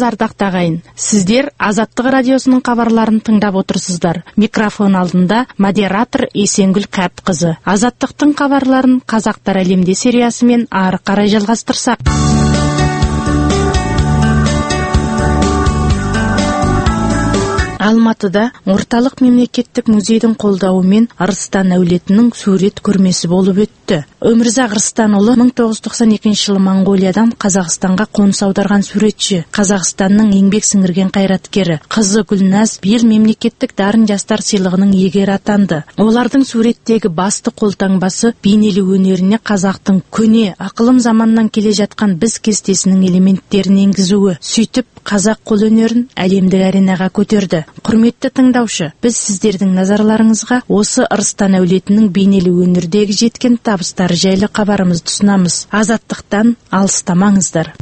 Саламатсыз ардақты ағайын. Сіздер Азаттық радиосының хабарларын тыңдап отырсыздар. Микрофон алдында модератор Есенгүл Қапқызы. Азаттықтың хабарларын Қазақтар әлемде сериясымен ары қарай жалғастырсақ. Алматыда орталық мемлекеттік музейдің қолдауымен Арыстан әулетінің сурет көрмесі болып өтті. Өмірзақ Арыстанұлы 1992 жылы Монғолиядан Қазақстанға қоныс аударған суретші, Қазақстанның еңбек сіңірген қайраткері. Қызы Гүлназ биыл мемлекеттік дарын жастар сыйлығының иегері атанды. Олардың суреттегі басты қолтаңбасы бейнелеу өнеріне қазақтың көне ақылым заманнан келе жатқан біз кестесінің элементтерін енгізуі, сөйтіп қазақ қолөнерін әлемдік аренаға көтерді. Құрметті тыңдаушы, біз сіздердің назарларыңызға осы Арыстан әулетінің бейнелеу өнердегі жеткен табыстары жайлы хабарымызды ұсынамыз. Азаттықтан алыстамаңыздар.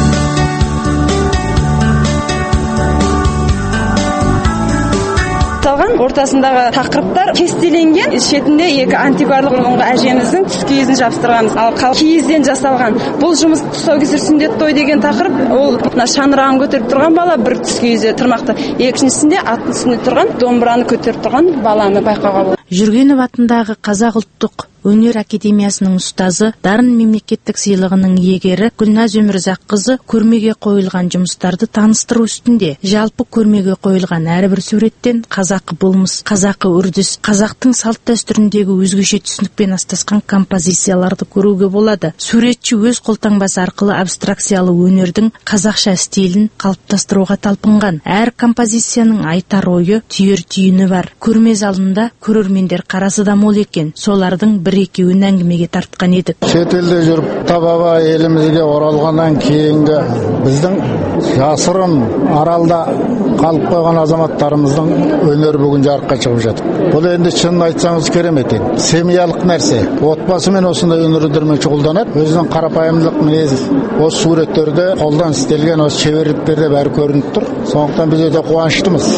Ортасындағы тақырыптар кестеленген, шетінде екі антикварлық бұрынғы әжеміздің түс киізін жабыстырғанбыз. Ал киізден жасалған бұл жұмыс тұсаукесер сүндет той деген тақырып, ол шаңырағын көтеріп тұрған бала бір түс киізі тұрмақты. Екіншісінде аттың үстінде тұрған домбыраны көтеріп тұрған баланы байқауға болады. Жүргенов атындағы Қазақ ұлттық өнер академиясының ұстазы, дарын мемлекеттік сыйлығының иегері Гүлназ Өмірзаққызы көрмеге қойылған жұмыстарды таныстыру үстінде. Жалпы көрмеге қойылған әрбір суреттен қазақы болмыс, қазақы үрдіс, қазақтың салт дәстүріндегі өзгеше түсінікпен астасқан композицияларды көруге болады. Суретші өз қолтаңбасы арқылы абстракциялы өнердің қазақша стилін қалыптастыруға талпынған. Әр композицияның айтар ойы, түйір түйіні бар. Көрме залында көрермендер қарасы да мол екен. Солардың бір-екеуін әңгімеге тартқан едік. Шетелде жүріп табаба елімізге оралғаннан кейінгі біздің жасырын аралда қалып қойған азаматтарымыздың өнері бүгін жарыққа шығып жатыр. Бұл енді шынын айтсаңыз керемет еді. Семьялық нәрсе. Отбасымен осындай өнердермен шұғылданады. Өзінің қарапайымдылық мінез осы суреттерде қолдан істелген осы шеберліктерде бәрі көрініп тұр. Сондықтан біз өте қуаныштымыз.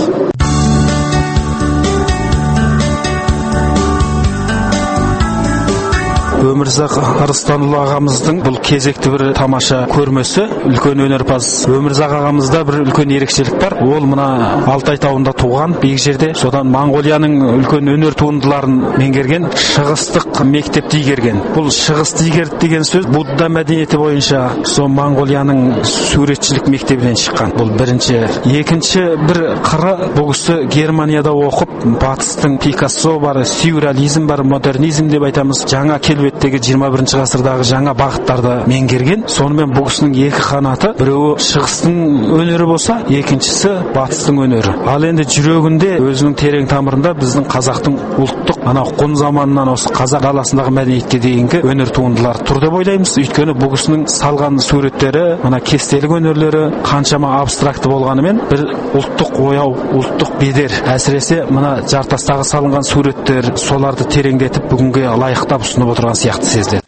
Өмірзақ Арыстанұлы ағамыздың бұл кезекті бір тамаша көрмесі, үлкен өнерпаз. Өмірзақ ағамызда бір үлкен ерекшелік бар. Ол мына Алтай тауында туған, биік жерде. Содан Монғолияның үлкен өнер туындыларын меңгерген, шығыстық мектепті игерген. Бұл шығысты игерді деген сөз Будда мәдениеті бойынша сол Монғолияның суретшілік мектебінен шыққан. Бұл бірінші. Екінші бір қыры, бұл кісі Германияда оқып, батыстың Пикассо бар, сюрреализм бар, модернизм деп айтамыз. Жаңа келбеттегі 21 ғасырдағы жаңа бағыттарды меңгерген. Сонымен бұл кісінің екі қанаты, біреуі шығыстың өнері болса, екіншісі батыстың өнері. Ал енді жүрегінде өзінің терең тамырында біздің қазақтың ұлттық құн заманынан осы қазақ даласындағы мәдениетке дейінгі өнер туындылар тұр деп ойлаймыз. Өйткені бұл кісінің салған суреттері, кестелік өнерлері қаншама абстракты болғанымен бір ұлттық ояу, ұлттық бедер. Әсіресе жартастағы салынған суреттер соларды тереңдетіп бүгінге лайықтап ұсынып отырған сияқты сезіледі.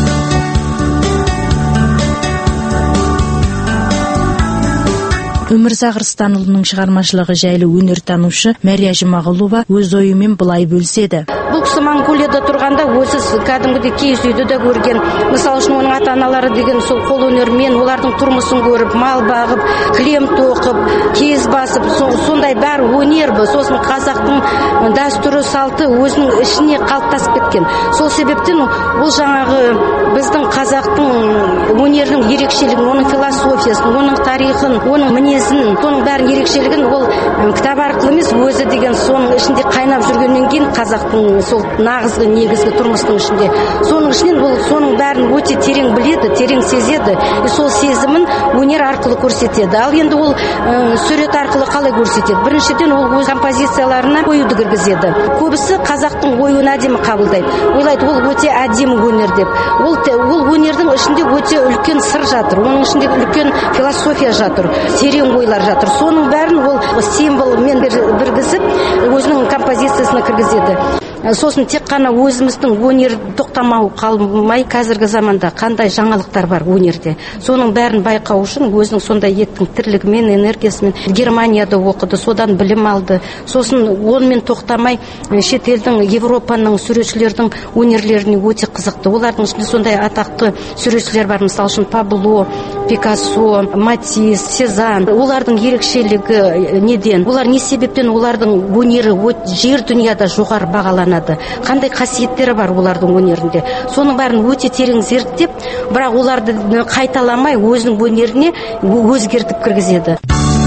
Өмірзақ Арыстанұлының шығармашылығы жайлы өнертанушы Мәрия Жұмағұлова өз ойымен былай бөліседі. Бұл кісі Монғолияда тұрғанда өзі кәдімгідей киіз үйді де көрген. Мысалы үшін оның ата-аналары деген сол қол өнермен олардың тұрмысын көріп, мал бағып, кілем тоқып, киіз басып, сондай бәрі өнер бұл. Сосын қазақтың дәстүрі салты өзінің ішіне қалыптасып кеткен. Сол себептен бұл жаңағы біздің қазақтың өнерінің ерекшелігін, оның философиясын, оның тарихын, оның мінезін, соның бәрін ерекшелігін ол кітап арқылы емес, өзі деген соның ішінде қайнап жүргеннен кейін қазақтың сол нағызғы негізгі тұрмыстың ішінде. Соның ішінен ол соның бәрін өте терең біледі, терең сезеді. Сол сезімін өнер арқылы көрсетеді. Ал енді ол сурет арқылы қалай көрсетеді? Біріншіден ол өз композицияларына оюды кіргізеді. Көбісі қазақтың оюын әдемі қабылдайды. Ойлайды, ол өте әдемі өнер деп. Ол өнердің ішінде өте үлкен сыр жатыр. Оның ішінде үлкен философия жатыр, терең ойлар жатыр. Соның бәрін ол символмен біргізіп өзінің композициясына кіргізеді. Сосын тек қана өзіміздің өнер тоқтамау қалмай, қазіргі заманда қандай жаңалықтар бар өнерде. Соның бәрін байқау үшін өзінің сондай еттің тірлігімен, энергиясымен Германияда оқыды, содан білім алды. Сосын онымен тоқтамай шетелдің, Европаның суретшілердің өнерлеріне өте қызықты. Олардың ішінде сондай атақты суретшілер бар, мысалы үшін Пабло, Пикассо, Матисс, Сезанн. Олардың ерекшелігі неден? Олар не себептен олардың өнері жер дүнияда жоғары бағаланады? Қандай қасиеттері бар олардың өнерінде? Соның бәрін өте терең зерттеп, бірақ оларды қайталамай өзінің өнеріне өзгертіп кіргізеді.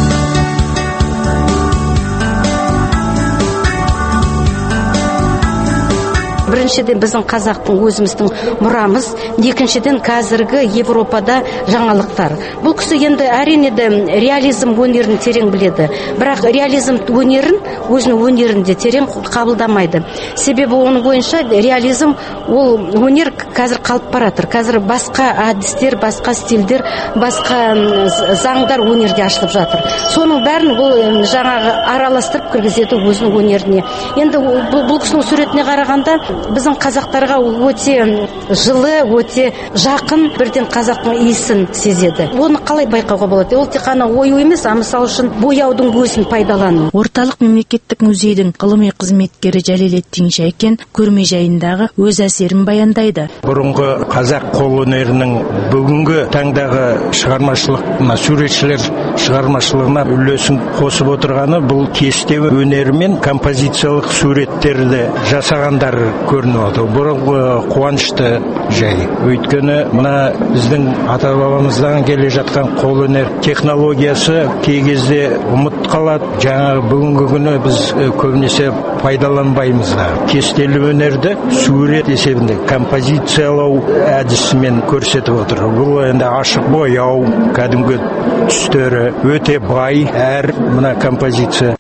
Біріншіден біздің қазақтың өзіміздің мұрамыз, екіншіден қазіргі Европада жаңалықтар. Бұл кісі енді әрине де реализм өнерін терең біледі, бірақ реализм өнерін өзінің өнерінде терең қабылдамайды. Себебі оның бойынша реализм ол өнер қазір қалып баратыр. Қазір басқа әдістер, басқа стильдер, басқа заңдар өнерде ашылып жатыр. Соның бәрін ол жаңағы араластырып кіргізеді өзінің өнеріне. Енді бұл кісінің суретіне қарағанда біздің қазақтарға өте жылы, өте жақын, бірден қазақтың иісін сезеді. Оны қалай байқауға болады? Ол тек қана ою емес, мысалы үшін бояудың өзін пайдалану. Орталық мемлекеттік музейдің ғылыми қызметкері Жәлелеттин Шайкен көрме жайындағы өз әсерін баяндайды. Бұрынғы қазақ қолөнерінің бүгінгі таңдағы шығармашылық, суретшілер шығармашылығына үлесін қосып отырғаны бұл кесте өнері мен композициялық суреттерді жасағандар көрініп отыр. Бұрынғы қуанышты жай. Өйткені мына біздің ата-бабамыздан келе жатқан қолөнер технологиясы кей кезде ұмыт қалады. Жаңағы бүгінгі күні біз көбінесе пайдаланбаймыз да. Кестелі өнерді сурет есебінде композициялау әдісімен көрсетіп отыр. Бұл енді ашық бояу, кәдімгі түстері өте бай әр мына композиция.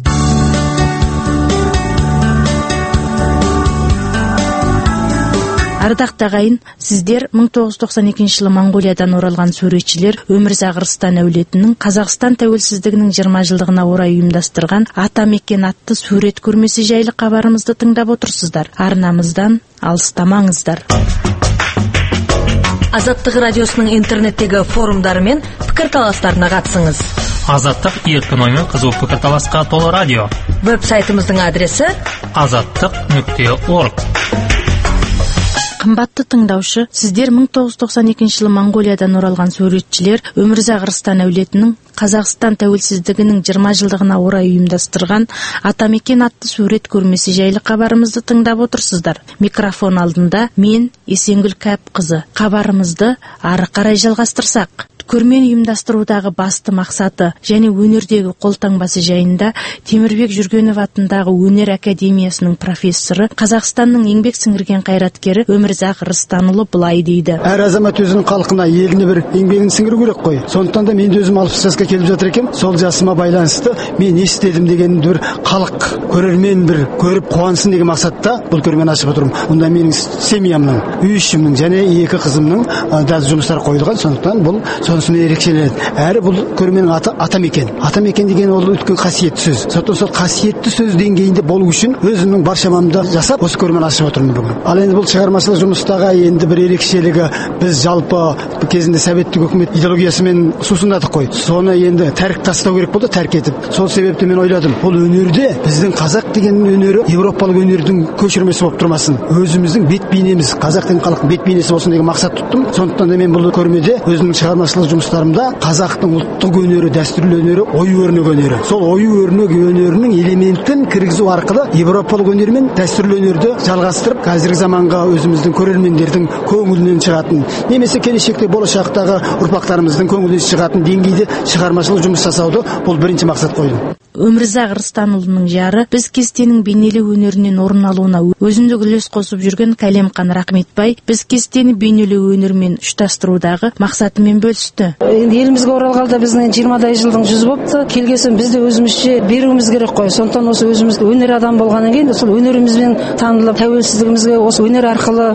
Ардақты ағайын, сіздер 1992 жылы Монғолиядан оралған суретшілер Өмірзақ Рыстан әулетінің Қазақстан тәуелсіздігінің 20 жылдығына орай ұйымдастырған Атамекен атты сурет көрмесі жайлы хабарымызды тыңдап отырсыздар. Арнамыздан алыстамаңыздар. Азаттық радиосының интернеттегі форумдары мен пікірталастарына қатысыңыз. Азаттық еркін оймен қызу пікірталасқа толы радио. Веб-сайтымыздың адресі azаттық.org. Қымбатты тыңдаушы, сіздер 1992 жылы Монғолиядан оралған суретшілер Өмірзақ Рыстан әулетінің Қазақстан тәуелсіздігінің 20 жылдығына орай ұйымдастырған Атамекен атты сурет көрмесі жайлы хабарымызды тыңдап отырсыздар. Микрофон алдында мен Есенгүл Кәпқызы. Хабарымызды ары қарай жалғастырсақ. Көрмені ұйымдастырудағы басты мақсаты және өнердегі қолтаңбасы жайында Темірбек Жүргенов атындағы Өнер академиясының профессоры, Қазақстанның еңбек сіңірген қайраткері Өмірзақ Рыстанұлы былай дейді. Әр азамат өзінің халқына, еліне бір еңбегін сіңіру керек қой. Сондықтан да мен өзім 60 жасқа келіп жатыр екем. Сол жасыма байланысты мен не істедім деген бір халық көрермен бір көріп қуансын деген мақсатта бұл көрмені ашып отырмын. Онда менің семьямның, үй ішімнің және 2 қызымның да жұмыстар қойылған. Сондықтан бұл сонысымен ерекшеленеді. Әрі бұл көрменің аты Атамекен. Атамекен деген ол өткен қасиетті сөз. Сондықтан сол қасиетті сөз деңгейінде болу үшін өзімнің бар шамамды жасап осы көрмені ашып отырмын бүгін. Ал енді бұл шығармашылық жұмыстағы енді бір ерекшелігі, біз жалпы кезінде советтік үкімет идеологиясымен сусындадық қой. Соны енді тәрк тастау керек болды, тәрк етіп. Сол себепті мен ойладым, бұл өнерде біздің қазақ деген өнері европалық өнердің көшірмесі болып тұрмасын. Өзіміздің бет бейнеміз, қазақ деген халықтың бет бейнесі болсын деген мақсат тұттым. Сондықтан да мен бұл көрмеде өзімнің шығармашылық жұмыстарымда қазақтың ұлттық өнері, дәстүрлі өнері, ою-өрнек өнері. Сол ою-өрнек өнерінің элементін кіргізу арқылы европалық өнер мен дәстүрлі өнерді жалғастырып, қазіргі заманға өзіміздің көрермендердің көңілінен шығатын, немесе келешекте болашақтағы ұрпақтарымыздың көңілінен шығатын деңгейде шығармашылық жұмыс жасауды бұл бірінші мақсат қойдым. Өмірзақ Рыстанұлының жары біз кестенің бейнелеу өнерінен орын алуына өзіндік үлес қосып жүрген Кәлемқан Рахметбай біз кестені бейнелеу өнерімен ұштастырудағы мақсатымен бөлісті. Елімізге оралғанда біздің 20-дай жылдың 100 болыпты. Келгесін бізді өзімізше беруіміз керек қой. Сондықтан осы өзіміз өнер адам болғаннан кейін сол өнерімізбен танылып, тәуелсіздігімізге осы өнер арқылы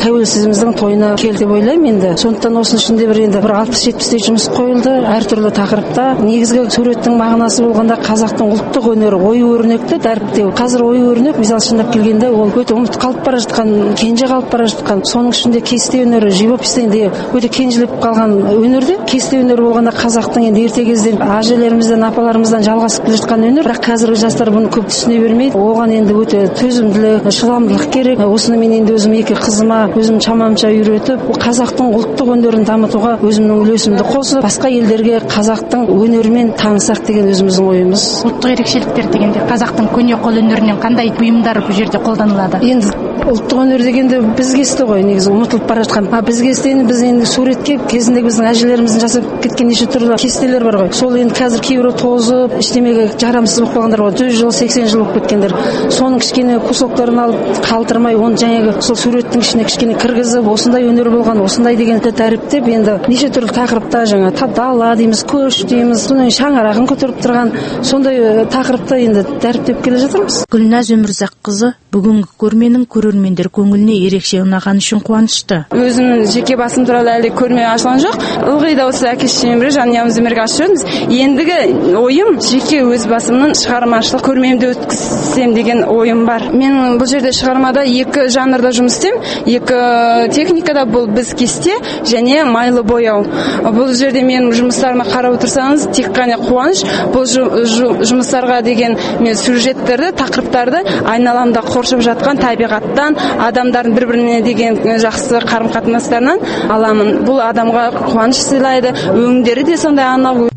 тәуелсіздігіміздің тойына келді деп ойлаймын енді. Сондықтан осының ішінде бір 60-70 жұмыс қойылды, әртүрлі тақырыпта. Негізгі суреттің мағынасы болғанда қазақтың ұлттық өнері, ою-өрнекті дәріптеу. Қазір ою-өрнек мысалы шындап келгенде ол өте ұмыт қалып бара жатқан, кенже қалып бара жатқан. Соның ішінде кесте өнері, живопись де өте кенжелеп қалған өнерде. Кесте өнері болғанда қазақтың енді ерте кезден әжелерімізден, апаларымыздан жалғасып келе жатқан өнер. Бірақ қазіргі жастар бұны көп түсіне бермейді. Оған енді өте төзімділік, шыдамдылық керек. Осыны мен енді өзім екі қызыма өзім шамамша үйретіп, қазақтың ұлттық өнерін дамытуға өзімнің үлесімді қосып, басқа елдерге қазақтың өнерімен танысақ деген өзіміздің ойымыз. Ұлттық ерекшеліктер дегенде қазақтың көне қол өнерінен қандай бұйымдар бұл жерде қолданылады? Енді ұлттық өнер дегенде бізге есті ғой, негізі ұмытылып бара жатқан. Бізге есті біз енді суретке кезіндегі біздің әжелеріміздің жасап кеткен неше түрлі кестелер бар ғой. Сол енді қазір кейбірі тозып, ештемеге жарамсыз болып қалғандар ғой. 100 жыл, 80 жыл болып кеткендер. Соның кішкене кусоктарын алып қалдырмай, оны жаңағы сол суреттің ішіне кішкене кіргізіп, осындай өнер болған, осындай дегенді дәріптеп, енді неше түрлі тақырыпта жаңа дала дейміз, көш дейміз, сондай шаңырағын көтеріп тұрған, сондай тақырыпта енді дәріптеп келе жатырмыз. Гүлназ Өмірзаққызы бүгінгі көрменің көрермендер көңіліне ерекше ұнағаны үшін қуанышты. Өзімнің жеке басым туралы әлі көрме ашылған жоқ. Ылғи да осы әке-шешеммен бірге жанұямыз өмірге ашып жүрміз. Ендігі ойым жеке өз басымның шығармашылық көрмемді өткізсем деген ойым бар. Мен бұл жерде шығармада екі жанрда жұмыс істеймін. Екі техникада, бұл біз кесте және майлы бояу. Бұл жерде мен жұмыстарыма қарап отырсаңыз, тек қана қуаныш. Бұл жұмыстарға деген мен сюжеттерді, тақырыптарды айналамда қоршап жатқан табиғаттан, адамдардың бір-біріне деген жақсы қарым-қатынастарынан аламын. Бұл адамға қуаныш сыйлайды, өңдері де сондай анық.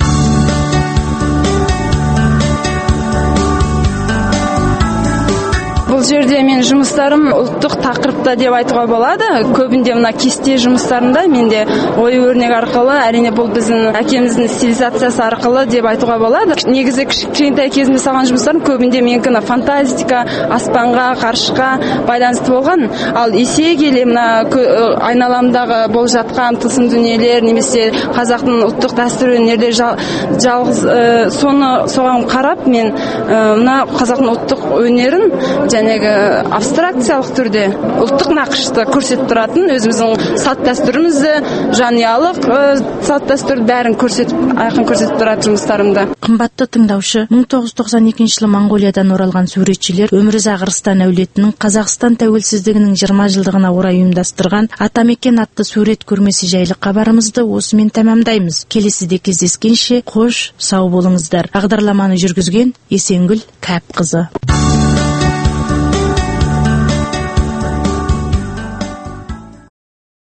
Бұл жерде мен жұмыстарым ұлттық тақырыпта деп айтуға болады. Көбінде мына кесте жұмыстарында менде ою-өрнек арқылы, әрине бұл біздің әкеміздің стилизациясы арқылы деп айтуға болады. Негізі кішкентай кезімде салған жұмыстарым көбінде менікі фантастика, аспанға, ғарышқа байланысты болған. Ал есе келе мына айналамдағы болып жатқан тылсым дүниелер, немесе қазақтың ұлттық дәстүр өнерлер жалғыз соған қарап мен мына қазақтың ұлттық өнерін жәнегі абстракциялық түрде ұлттық нақышты көрсетіп тұратын, өзіміздің салт дәстүрімізді, жанұялық салт дәстүр бәрін айқын көрсетіп тұратын жұмыстарымда. Қымбатты тыңдаушы, 1992 жылы Монғолиядан оралған суретшілер Өмірзақ Арыстан әулетінің Қазақстан тәуелсіздігінің 20 жылдығына орай ұйымдастырған Атамекен атты сурет көрмесі жайлы хабарымызды осымен тәмамдаймыз. Келесіде кездескенше қош, сау болыңыздар. Бағдарламаны жүргізген Есенгүл Кәпқызы.